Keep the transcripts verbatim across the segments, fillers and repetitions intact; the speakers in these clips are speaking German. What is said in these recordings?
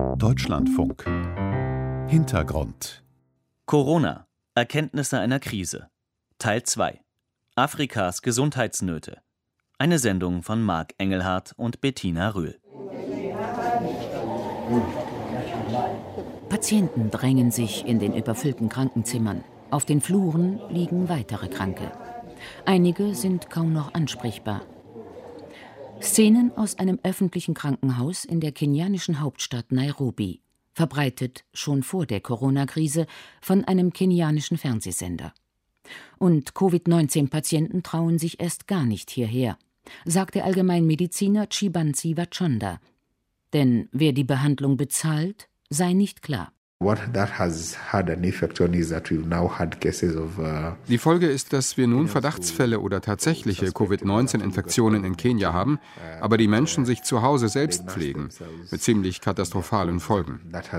Deutschlandfunk. Hintergrund. Corona. Erkenntnisse einer Krise. Teil zwei. Afrikas Gesundheitsnöte. Eine Sendung von Marc Engelhardt und Bettina Rühl. Patienten drängen sich in den überfüllten Krankenzimmern. Auf den Fluren liegen weitere Kranke. Einige sind kaum noch ansprechbar. Szenen aus einem öffentlichen Krankenhaus in der kenianischen Hauptstadt Nairobi, verbreitet schon vor der Corona-Krise von einem kenianischen Fernsehsender. Und Covid neunzehn Patienten trauen sich erst gar nicht hierher, sagt der Allgemeinmediziner Chibanzi Wachonda. Denn wer die Behandlung bezahlt, sei nicht klar. Die Folge ist, dass wir nun Verdachtsfälle oder tatsächliche Covid neunzehn Infektionen in Kenia haben, aber die Menschen sich zu Hause selbst pflegen, mit ziemlich katastrophalen Folgen.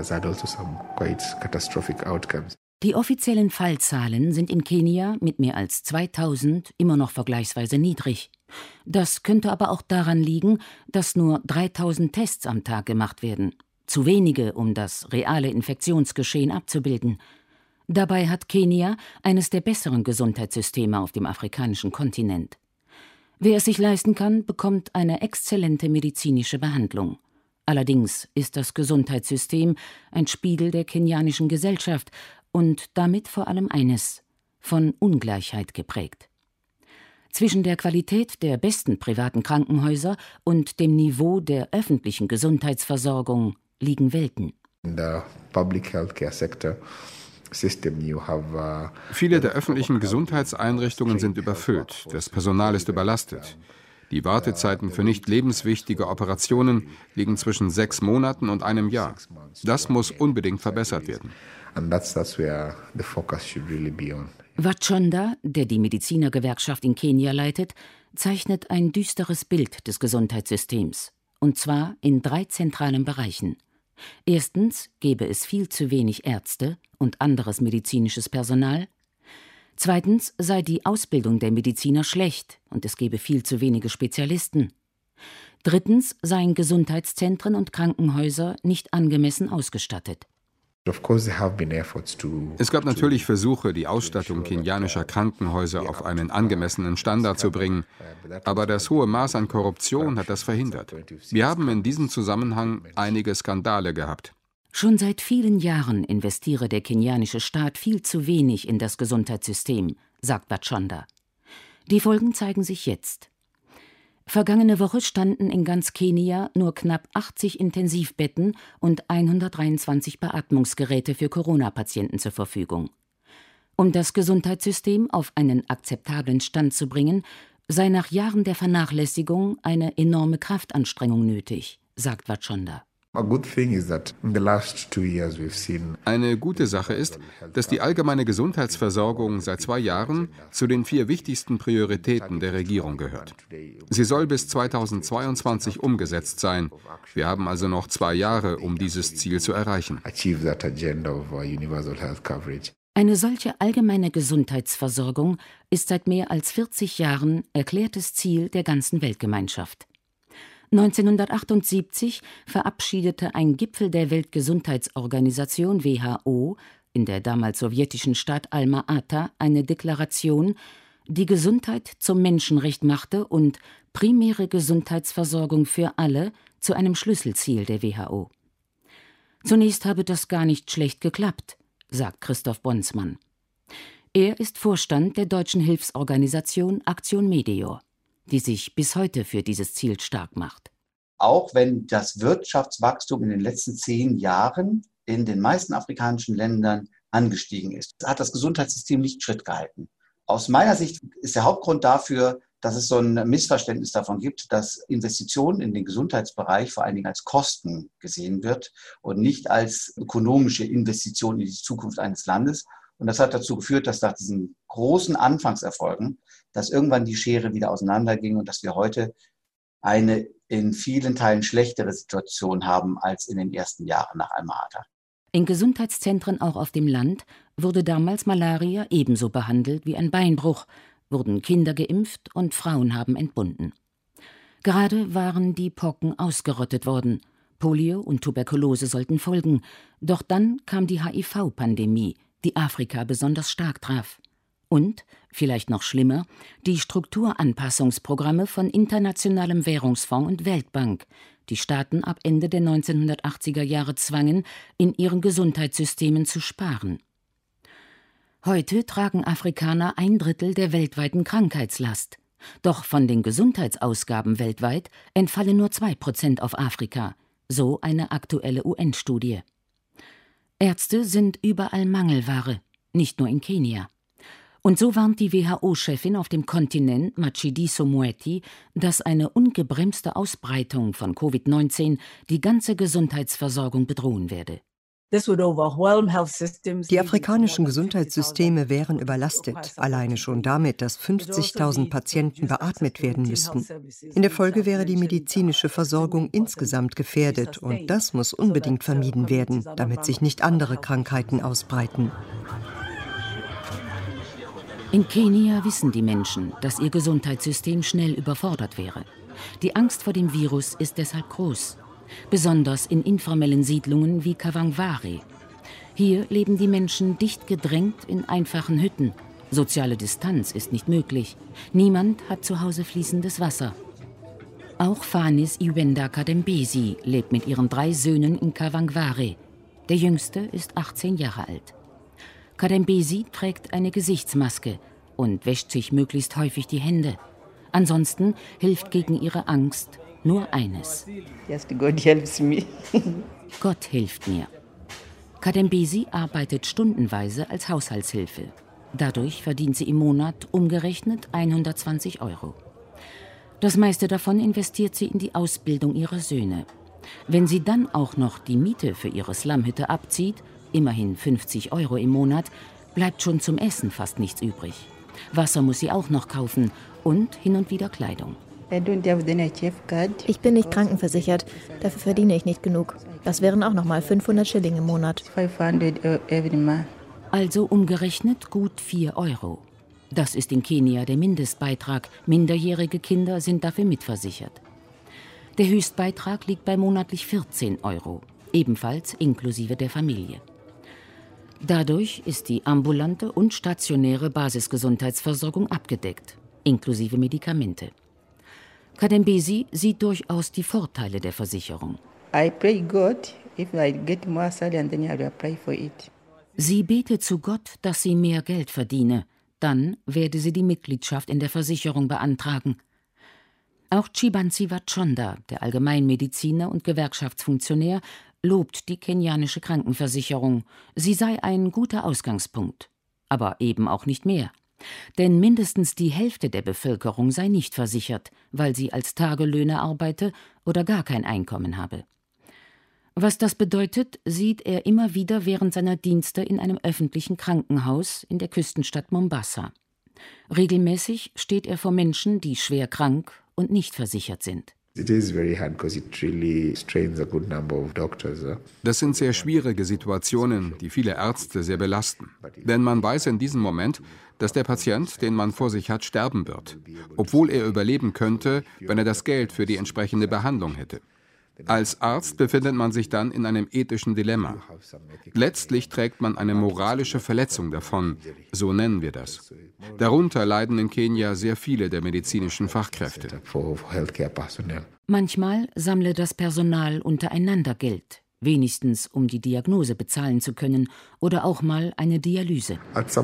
Die offiziellen Fallzahlen sind in Kenia mit mehr als zweitausend immer noch vergleichsweise niedrig. Das könnte aber auch daran liegen, dass nur dreitausend Tests am Tag gemacht werden. Zu wenige, um das reale Infektionsgeschehen abzubilden. Dabei hat Kenia eines der besseren Gesundheitssysteme auf dem afrikanischen Kontinent. Wer es sich leisten kann, bekommt eine exzellente medizinische Behandlung. Allerdings ist das Gesundheitssystem ein Spiegel der kenianischen Gesellschaft und damit vor allem eines: von Ungleichheit geprägt. Zwischen der Qualität der besten privaten Krankenhäuser und dem Niveau der öffentlichen Gesundheitsversorgung liegen Welten. Viele der öffentlichen Gesundheitseinrichtungen sind überfüllt, das Personal ist überlastet. Die Wartezeiten für nicht lebenswichtige Operationen liegen zwischen sechs Monaten und einem Jahr. Das muss unbedingt verbessert werden. Wachonda, der die Medizinergewerkschaft in Kenia leitet, zeichnet ein düsteres Bild des Gesundheitssystems. Und zwar in drei zentralen Bereichen. Erstens gebe es viel zu wenig Ärzte und anderes medizinisches Personal. Zweitens sei die Ausbildung der Mediziner schlecht und es gebe viel zu wenige Spezialisten. Drittens seien Gesundheitszentren und Krankenhäuser nicht angemessen ausgestattet. Es gab natürlich Versuche, die Ausstattung kenianischer Krankenhäuser auf einen angemessenen Standard zu bringen, aber das hohe Maß an Korruption hat das verhindert. Wir haben in diesem Zusammenhang einige Skandale gehabt. Schon seit vielen Jahren investiere der kenianische Staat viel zu wenig in das Gesundheitssystem, sagt Wachonda. Die Folgen zeigen sich jetzt. Vergangene Woche standen in ganz Kenia nur knapp achtzig Intensivbetten und hundertdreiundzwanzig Beatmungsgeräte für Corona-Patienten zur Verfügung. Um das Gesundheitssystem auf einen akzeptablen Stand zu bringen, sei nach Jahren der Vernachlässigung eine enorme Kraftanstrengung nötig, sagt Wachonda. Eine gute Sache ist, dass die allgemeine Gesundheitsversorgung seit zwei Jahren zu den vier wichtigsten Prioritäten der Regierung gehört. Sie soll bis zweitausendzweiundzwanzig umgesetzt sein. Wir haben also noch zwei Jahre, um dieses Ziel zu erreichen. Eine solche allgemeine Gesundheitsversorgung ist seit mehr als vierzig Jahren erklärtes Ziel der ganzen Weltgemeinschaft. neunzehnhundertachtundsiebzig verabschiedete ein Gipfel der Weltgesundheitsorganisation W H O in der damals sowjetischen Stadt Alma-Ata eine Deklaration, die Gesundheit zum Menschenrecht machte und primäre Gesundheitsversorgung für alle zu einem Schlüsselziel der W H O. Zunächst habe das gar nicht schlecht geklappt, sagt Christoph Bonsmann. Er ist Vorstand der deutschen Hilfsorganisation Aktion Medeor, die sich bis heute für dieses Ziel stark macht. Auch wenn das Wirtschaftswachstum in den letzten zehn Jahren in den meisten afrikanischen Ländern angestiegen ist, hat das Gesundheitssystem nicht Schritt gehalten. Aus meiner Sicht ist der Hauptgrund dafür, dass es so ein Missverständnis davon gibt, dass Investitionen in den Gesundheitsbereich vor allen Dingen als Kosten gesehen wird und nicht als ökonomische Investition in die Zukunft eines Landes. Und das hat dazu geführt, dass nach diesen großen Anfangserfolgen, dass irgendwann die Schere wieder auseinanderging und dass wir heute eine in vielen Teilen schlechtere Situation haben als in den ersten Jahren nach Alma-Ata. In Gesundheitszentren auch auf dem Land wurde damals Malaria ebenso behandelt wie ein Beinbruch, wurden Kinder geimpft und Frauen haben entbunden. Gerade waren die Pocken ausgerottet worden. Polio und Tuberkulose sollten folgen, doch dann kam die H I V-Pandemie, die Afrika besonders stark traf. Und, vielleicht noch schlimmer, die Strukturanpassungsprogramme von Internationalem Währungsfonds und Weltbank, die Staaten ab Ende der neunzehnhundertachtziger Jahre zwangen, in ihren Gesundheitssystemen zu sparen. Heute tragen Afrikaner ein Drittel der weltweiten Krankheitslast. Doch von den Gesundheitsausgaben weltweit entfallen nur zwei Prozent auf Afrika, so eine aktuelle U N-Studie. Ärzte sind überall Mangelware, nicht nur in Kenia. Und so warnt die W H O-Chefin auf dem Kontinent, Matshidiso Moeti, dass eine ungebremste Ausbreitung von Covid neunzehn die ganze Gesundheitsversorgung bedrohen werde. Die afrikanischen Gesundheitssysteme wären überlastet, alleine schon damit, dass fünfzigtausend Patienten beatmet werden müssten. In der Folge wäre die medizinische Versorgung insgesamt gefährdet und das muss unbedingt vermieden werden, damit sich nicht andere Krankheiten ausbreiten. In Kenia wissen die Menschen, dass ihr Gesundheitssystem schnell überfordert wäre. Die Angst vor dem Virus ist deshalb groß. Besonders in informellen Siedlungen wie Kawangware. Hier leben die Menschen dicht gedrängt in einfachen Hütten. Soziale Distanz ist nicht möglich. Niemand hat zu Hause fließendes Wasser. Auch Fanis Iwenda Kadembesi lebt mit ihren drei Söhnen in Kawangware. Der jüngste ist achtzehn Jahre alt. Kadembesi trägt eine Gesichtsmaske und wäscht sich möglichst häufig die Hände. Ansonsten hilft gegen ihre Angst nur eines. Gott hilft mir. Kadembesi arbeitet stundenweise als Haushaltshilfe. Dadurch verdient sie im Monat umgerechnet hundertzwanzig Euro. Das meiste davon investiert sie in die Ausbildung ihrer Söhne. Wenn sie dann auch noch die Miete für ihre Slumhütte abzieht, immerhin fünfzig Euro im Monat, bleibt schon zum Essen fast nichts übrig. Wasser muss sie auch noch kaufen und hin und wieder Kleidung. Ich bin nicht krankenversichert, dafür verdiene ich nicht genug. Das wären auch nochmal fünfhundert Schilling im Monat. Also umgerechnet gut vier Euro. Das ist in Kenia der Mindestbeitrag. Minderjährige Kinder sind dafür mitversichert. Der Höchstbeitrag liegt bei monatlich vierzehn Euro, ebenfalls inklusive der Familie. Dadurch ist die ambulante und stationäre Basisgesundheitsversorgung abgedeckt, inklusive Medikamente. Kadembesi sieht durchaus die Vorteile der Versicherung. Sie betet zu Gott, dass sie mehr Geld verdiene. Dann werde sie die Mitgliedschaft in der Versicherung beantragen. Auch Chibanzi Wachonda, der Allgemeinmediziner und Gewerkschaftsfunktionär, lobt die kenianische Krankenversicherung. Sie sei ein guter Ausgangspunkt. Aber eben auch nicht mehr. Denn mindestens die Hälfte der Bevölkerung sei nicht versichert, weil sie als Tagelöhner arbeite oder gar kein Einkommen habe. Was das bedeutet, sieht er immer wieder während seiner Dienste in einem öffentlichen Krankenhaus in der Küstenstadt Mombasa. Regelmäßig steht er vor Menschen, die schwer krank und nicht versichert sind. Das sind sehr schwierige Situationen, die viele Ärzte sehr belasten. Denn man weiß in diesem Moment, dass der Patient, den man vor sich hat, sterben wird, obwohl er überleben könnte, wenn er das Geld für die entsprechende Behandlung hätte. Als Arzt befindet man sich dann in einem ethischen Dilemma. Letztlich trägt man eine moralische Verletzung davon, so nennen wir das. Darunter leiden in Kenia sehr viele der medizinischen Fachkräfte. Manchmal sammle das Personal untereinander Geld, wenigstens um die Diagnose bezahlen zu können oder auch mal eine Dialyse.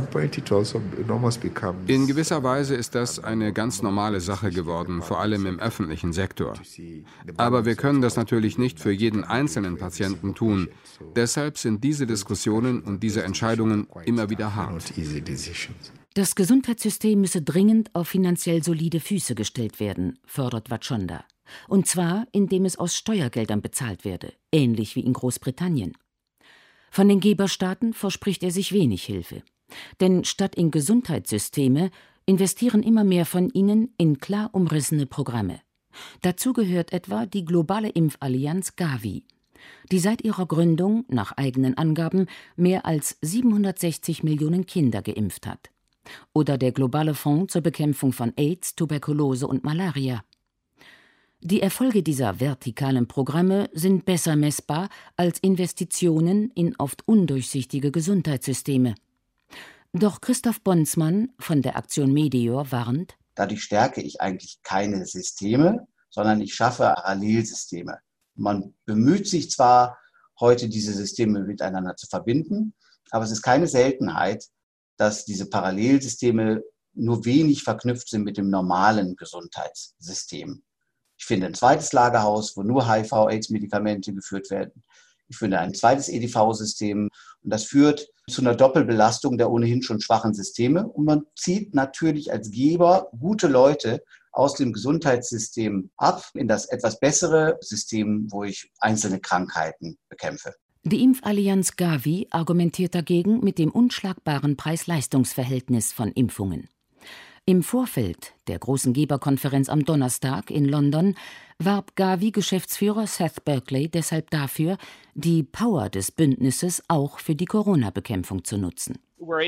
In gewisser Weise ist das eine ganz normale Sache geworden, vor allem im öffentlichen Sektor. Aber wir können das natürlich nicht für jeden einzelnen Patienten tun. Deshalb sind diese Diskussionen und diese Entscheidungen immer wieder hart. Das Gesundheitssystem müsse dringend auf finanziell solide Füße gestellt werden, fordert Wachonda. Und zwar, indem es aus Steuergeldern bezahlt werde, ähnlich wie in Großbritannien. Von den Geberstaaten verspricht er sich wenig Hilfe. Denn statt in Gesundheitssysteme investieren immer mehr von ihnen in klar umrissene Programme. Dazu gehört etwa die globale Impfallianz Gavi, die seit ihrer Gründung nach eigenen Angaben mehr als siebenhundertsechzig Millionen Kinder geimpft hat. Oder der globale Fonds zur Bekämpfung von AIDS, Tuberkulose und Malaria. Die Erfolge dieser vertikalen Programme sind besser messbar als Investitionen in oft undurchsichtige Gesundheitssysteme. Doch Christoph Bonsmann von der Aktion Medeor warnt: Dadurch stärke ich eigentlich keine Systeme, sondern ich schaffe Parallelsysteme. Man bemüht sich zwar, heute diese Systeme miteinander zu verbinden, aber es ist keine Seltenheit, dass diese Parallelsysteme nur wenig verknüpft sind mit dem normalen Gesundheitssystem. Ich finde ein zweites Lagerhaus, wo nur H I V-Aids-Medikamente geführt werden. Ich finde ein zweites E D V-System. Und das führt zu einer Doppelbelastung der ohnehin schon schwachen Systeme. Und man zieht natürlich als Geber gute Leute aus dem Gesundheitssystem ab in das etwas bessere System, wo ich einzelne Krankheiten bekämpfe. Die Impfallianz Gavi argumentiert dagegen mit dem unschlagbaren Preis-Leistungs-Verhältnis von Impfungen. Im Vorfeld der großen Geberkonferenz am Donnerstag in London warb Gavi-Geschäftsführer Seth Berkley deshalb dafür, die Power des Bündnisses auch für die Corona-Bekämpfung zu nutzen.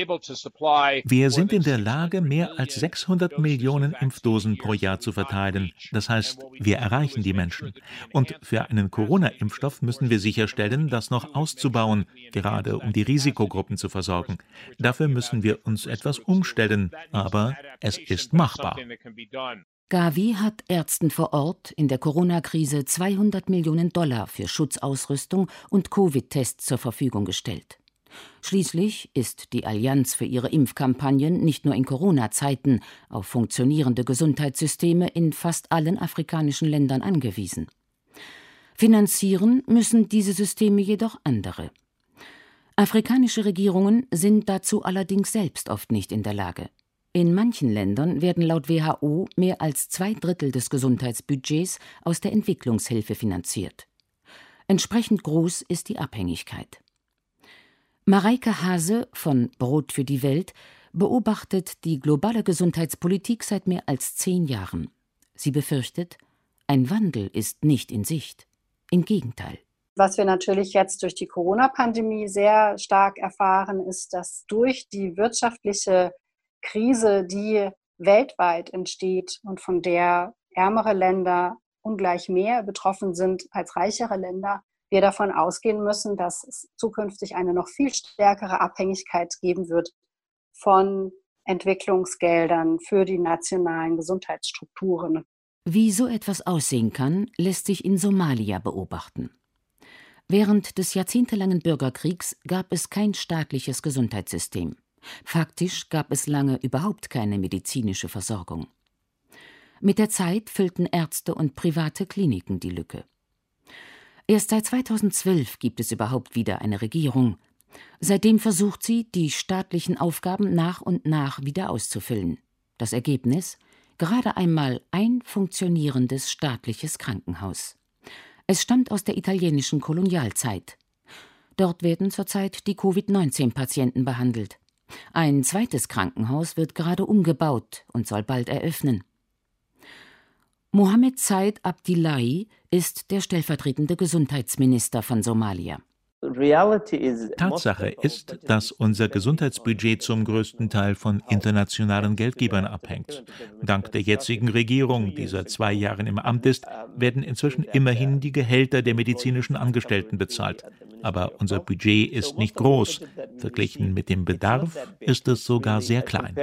Wir sind in der Lage, mehr als sechshundert Millionen Impfdosen pro Jahr zu verteilen. Das heißt, wir erreichen die Menschen. Und für einen Corona-Impfstoff müssen wir sicherstellen, das noch auszubauen, gerade um die Risikogruppen zu versorgen. Dafür müssen wir uns etwas umstellen, aber es ist machbar. Gavi hat Ärzten vor Ort in der Corona-Krise zweihundert Millionen Dollar für Schutzausrüstung und Covid-Tests zur Verfügung gestellt. Schließlich ist die Allianz für ihre Impfkampagnen nicht nur in Corona-Zeiten auf funktionierende Gesundheitssysteme in fast allen afrikanischen Ländern angewiesen. Finanzieren müssen diese Systeme jedoch andere. Afrikanische Regierungen sind dazu allerdings selbst oft nicht in der Lage. In manchen Ländern werden laut W H O mehr als zwei Drittel des Gesundheitsbudgets aus der Entwicklungshilfe finanziert. Entsprechend groß ist die Abhängigkeit. Mareike Hase von Brot für die Welt beobachtet die globale Gesundheitspolitik seit mehr als zehn Jahren. Sie befürchtet, ein Wandel ist nicht in Sicht. Im Gegenteil. Was wir natürlich jetzt durch die Corona-Pandemie sehr stark erfahren, ist, dass durch die wirtschaftliche Krise, die weltweit entsteht und von der ärmere Länder ungleich mehr betroffen sind als reichere Länder, wir davon ausgehen müssen, dass es zukünftig eine noch viel stärkere Abhängigkeit geben wird von Entwicklungsgeldern für die nationalen Gesundheitsstrukturen. Wie so etwas aussehen kann, lässt sich in Somalia beobachten. Während des jahrzehntelangen Bürgerkriegs gab es kein staatliches Gesundheitssystem. Faktisch gab es lange überhaupt keine medizinische Versorgung. Mit der Zeit füllten Ärzte und private Kliniken die Lücke. Erst seit zweitausendzwölf gibt es überhaupt wieder eine Regierung. Seitdem versucht sie, die staatlichen Aufgaben nach und nach wieder auszufüllen. Das Ergebnis? Gerade einmal ein funktionierendes staatliches Krankenhaus. Es stammt aus der italienischen Kolonialzeit. Dort werden zurzeit die Covid neunzehn Patienten behandelt. Ein zweites Krankenhaus wird gerade umgebaut und soll bald eröffnen. Mohamed Said Abdillahi ist der stellvertretende Gesundheitsminister von Somalia. Tatsache ist, dass unser Gesundheitsbudget zum größten Teil von internationalen Geldgebern abhängt. Dank der jetzigen Regierung, die seit zwei Jahren im Amt ist, werden inzwischen immerhin die Gehälter der medizinischen Angestellten bezahlt. Aber unser Budget ist nicht groß. Verglichen mit dem Bedarf ist es sogar sehr klein.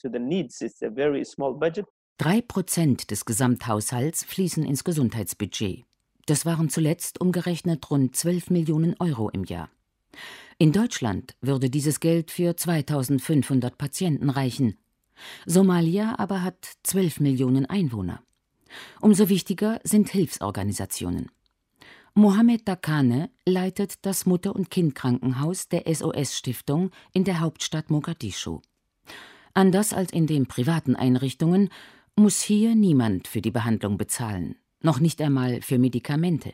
Drei Prozent des Gesamthaushalts fließen ins Gesundheitsbudget. Das waren zuletzt umgerechnet rund zwölf Millionen Euro im Jahr. In Deutschland würde dieses Geld für zweitausendfünfhundert Patienten reichen. Somalia aber hat zwölf Millionen Einwohner. Umso wichtiger sind Hilfsorganisationen. Mohamed Dakane leitet das Mutter- und Kindkrankenhaus der S O S-Stiftung in der Hauptstadt Mogadischu. Anders als in den privaten Einrichtungen muss hier niemand für die Behandlung bezahlen, noch nicht einmal für Medikamente.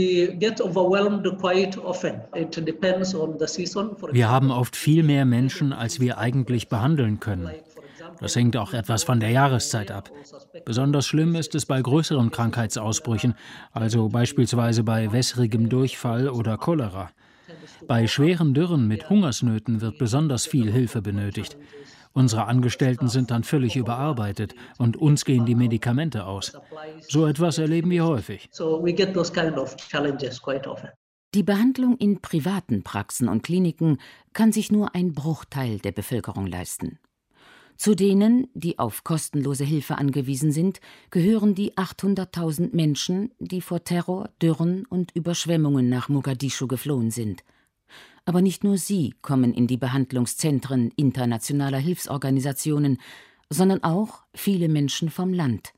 Wir haben oft viel mehr Menschen, als wir eigentlich behandeln können. Das hängt auch etwas von der Jahreszeit ab. Besonders schlimm ist es bei größeren Krankheitsausbrüchen, also beispielsweise bei wässrigem Durchfall oder Cholera. Bei schweren Dürren mit Hungersnöten wird besonders viel Hilfe benötigt. Unsere Angestellten sind dann völlig überarbeitet und uns gehen die Medikamente aus. So etwas erleben wir häufig. Die Behandlung in privaten Praxen und Kliniken kann sich nur ein Bruchteil der Bevölkerung leisten. Zu denen, die auf kostenlose Hilfe angewiesen sind, gehören die achthunderttausend Menschen, die vor Terror, Dürren und Überschwemmungen nach Mogadischu geflohen sind. Aber nicht nur sie kommen in die Behandlungszentren internationaler Hilfsorganisationen, sondern auch viele Menschen vom Land.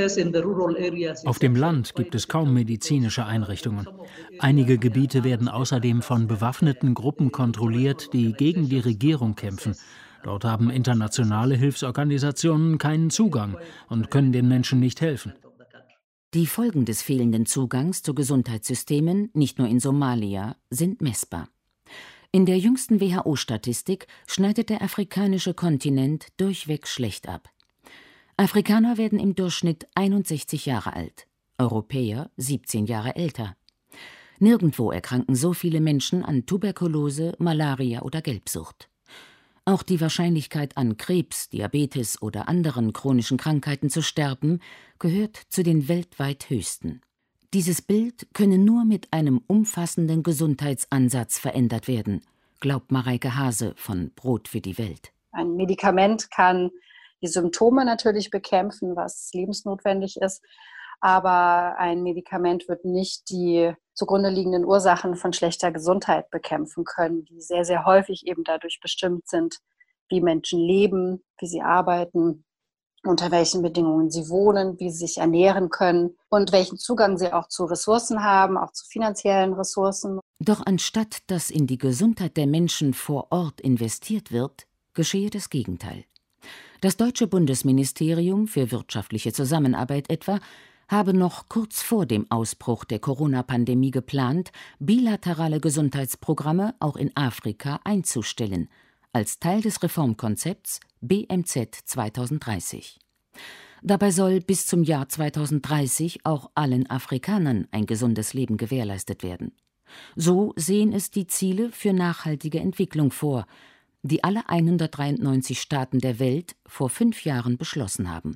Auf dem Land gibt es kaum medizinische Einrichtungen. Einige Gebiete werden außerdem von bewaffneten Gruppen kontrolliert, die gegen die Regierung kämpfen. Dort haben internationale Hilfsorganisationen keinen Zugang und können den Menschen nicht helfen. Die Folgen des fehlenden Zugangs zu Gesundheitssystemen, nicht nur in Somalia, sind messbar. In der jüngsten W H O-Statistik schneidet der afrikanische Kontinent durchweg schlecht ab. Afrikaner werden im Durchschnitt einundsechzig Jahre alt, Europäer siebzehn Jahre älter. Nirgendwo erkranken so viele Menschen an Tuberkulose, Malaria oder Gelbsucht. Auch die Wahrscheinlichkeit an Krebs, Diabetes oder anderen chronischen Krankheiten zu sterben, gehört zu den weltweit höchsten. Dieses Bild könne nur mit einem umfassenden Gesundheitsansatz verändert werden, glaubt Mareike Hase von Brot für die Welt. Ein Medikament kann die Symptome natürlich bekämpfen, was lebensnotwendig ist, aber ein Medikament wird nicht die zugrunde liegenden Ursachen von schlechter Gesundheit bekämpfen können, die sehr, sehr häufig eben dadurch bestimmt sind, wie Menschen leben, wie sie arbeiten, unter welchen Bedingungen sie wohnen, wie sie sich ernähren können und welchen Zugang sie auch zu Ressourcen haben, auch zu finanziellen Ressourcen. Doch anstatt dass in die Gesundheit der Menschen vor Ort investiert wird, geschehe das Gegenteil. Das deutsche Bundesministerium für wirtschaftliche Zusammenarbeit etwa habe noch kurz vor dem Ausbruch der Corona-Pandemie geplant, bilaterale Gesundheitsprogramme auch in Afrika einzustellen, als Teil des Reformkonzepts B M Z zweitausenddreißig. Dabei soll bis zum Jahr zweitausenddreißig auch allen Afrikanern ein gesundes Leben gewährleistet werden. So sehen es die Ziele für nachhaltige Entwicklung vor, die alle hundertdreiundneunzig Staaten der Welt vor fünf Jahren beschlossen haben.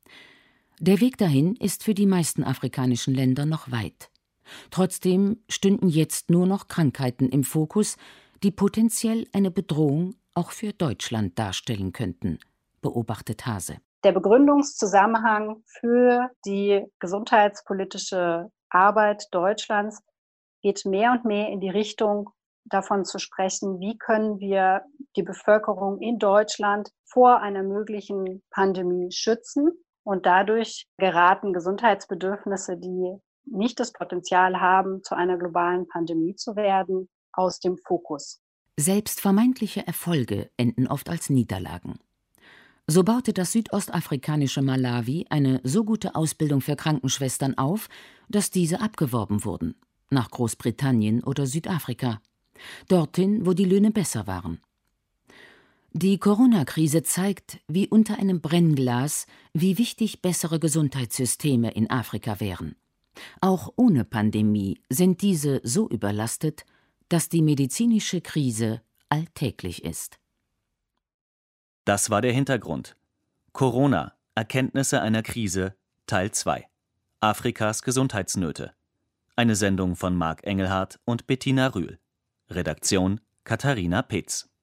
Der Weg dahin ist für die meisten afrikanischen Länder noch weit. Trotzdem stünden jetzt nur noch Krankheiten im Fokus, die potenziell eine Bedrohung auch für Deutschland darstellen könnten, beobachtet Hase. Der Begründungszusammenhang für die gesundheitspolitische Arbeit Deutschlands geht mehr und mehr in die Richtung, davon zu sprechen, wie können wir die Bevölkerung in Deutschland vor einer möglichen Pandemie schützen. Und dadurch geraten Gesundheitsbedürfnisse, die nicht das Potenzial haben, zu einer globalen Pandemie zu werden, aus dem Fokus. Selbst vermeintliche Erfolge enden oft als Niederlagen. So baute das südostafrikanische Malawi eine so gute Ausbildung für Krankenschwestern auf, dass diese abgeworben wurden, nach Großbritannien oder Südafrika, dorthin, wo die Löhne besser waren. Die Corona-Krise zeigt, wie unter einem Brennglas, wie wichtig bessere Gesundheitssysteme in Afrika wären. Auch ohne Pandemie sind diese so überlastet, dass die medizinische Krise alltäglich ist. Das war der Hintergrund. Corona, Erkenntnisse einer Krise, Teil zwei. Afrikas Gesundheitsnöte. Eine Sendung von Marc Engelhardt und Bettina Rühl. Redaktion Katharina Petz.